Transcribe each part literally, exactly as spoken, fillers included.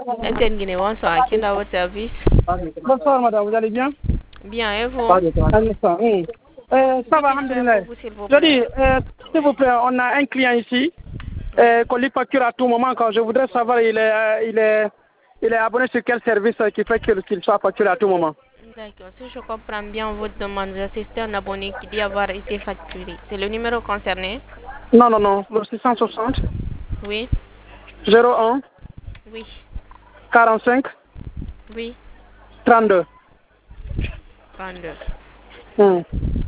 Etienne Guinée, bonsoir. Qui est dans votre service? Bonsoir madame, vous allez bien? Bien, et vous? Un instant, oui. Euh, ça va, alhamdoulilah. Je dis, euh, s'il vous plaît, on a un client ici euh, qu'on lui facture à tout moment. Quand je voudrais savoir, il est, euh, il est, il est abonné sur quel service euh, qui fait que- qu'il soit facturé à tout moment. D'accord. Si je comprends bien votre demande, vous assistez à un abonné qui dit avoir été facturé. C'est le numéro concerné? Non, non, non, le six cent soixante, Oui. zéro un, Oui. quarante-cinq, Oui. trente-deux. trente-deux. Hmm.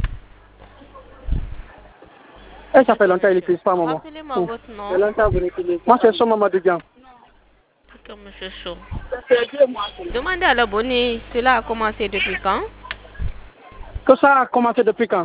Et ça fait longtemps qu'il n'utilise pas, maman. Rappelez-moi Hmm. votre nom. Moi, c'est Soma Madougan. D'accord, monsieur Chou. Demandez à l'abonné, cela a commencé depuis quand? Que ça a commencé depuis quand?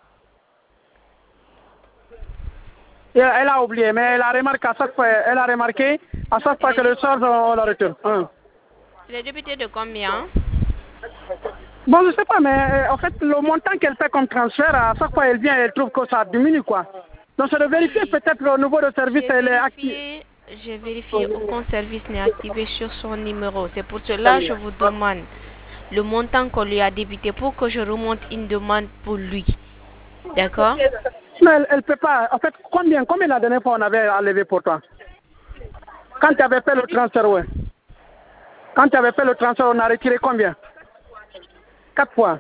Et elle a oublié, mais elle a remarqué à chaque fois, elle a remarqué à chaque fois que le soir, on la retourne. Hein. Il est débuté de combien? Bon, je sais pas, mais euh, en fait, le montant qu'elle fait comme transfert, à chaque fois, elle vient, elle trouve que ça diminue, quoi. Donc, c'est de vérifier Oui. peut-être au niveau de service, J'ai elle est active. vérifié, j'ai vérifié, aucun service n'est activé sur son numéro. C'est pour cela que je vous demande le montant qu'on lui a débité pour que je remonte une demande pour lui. D'accord? Mais elle, elle peut pas. En fait, combien, combien la dernière fois on avait enlevé pour toi? Quand tu avais fait le transfert, ouais. Quand tu avais fait le transfert, on a retiré combien? Quatre fois.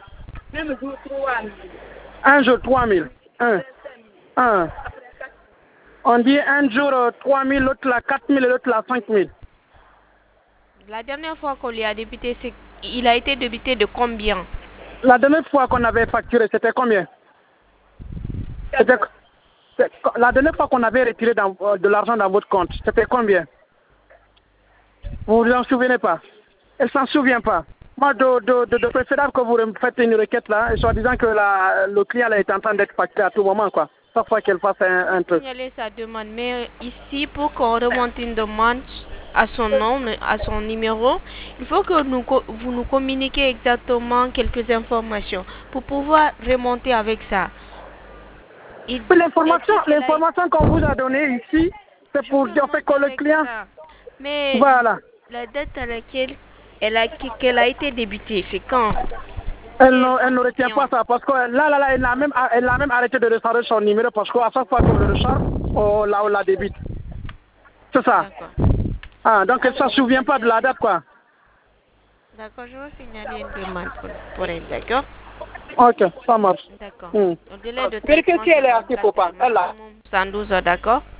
Un jour, trois mille. Un. Un. On dit un jour euh, trois mille, l'autre là quatre mille, l'autre là cinq mille. La dernière fois qu'on lui a débité, c'est il a été débité de combien? La dernière fois qu'on avait facturé, c'était combien? C'était c'est- la dernière fois qu'on avait retiré dans- euh, de l'argent dans votre compte, c'était combien? Vous vous en souvenez pas? Elle s'en souvient pas. Moi, de, de, de, de préférable que vous me faites une requête là, et soit disant que la, le client là, est en train d'être facturé à tout moment, quoi. Chaque fois qu'elle fasse un, un truc. Signaler sa demande, mais ici, pour qu'on remonte une demande à son nom, mais à son numéro, il faut que nous, co- vous nous communiquiez exactement quelques informations pour pouvoir remonter avec ça. Il, Puis elle L'information, dit qu'elle a l'information qu'on vous a donnée ici, c'est Je pour peux dire en fait que remonter le avec client, ça. Mais voilà, la date à laquelle elle a, qu'elle a été débutée, c'est quand? elle, Quel ne- elle ne retient entretien? pas ça parce que là, là, là, elle a même, elle a même arrêté de recharger son numéro parce qu'à chaque fois qu'on le recharge, on la, on la débite. C'est ça. D'accord. Ah, donc elle ne s'en souvient pas de la date, quoi. D'accord, je vais signaler une demande pour, pour elle, d'accord? Ok, ça marche. D'accord. Hmm. Au délai de Vérifiez traitement, si c'est elle est active ou vingt-quatre pas. heures, Elle là. maximum cent douze heures, d'accord?